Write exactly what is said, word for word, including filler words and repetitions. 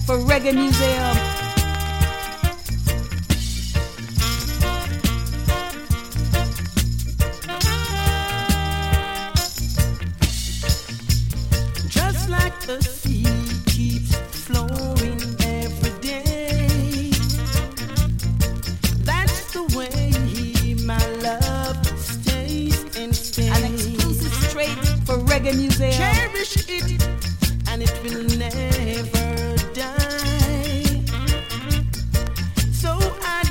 for Reggae Museum. Just like the sea keeps flowing every day, that's the way my love stays and stays. An exclusive straight for Reggae Museum.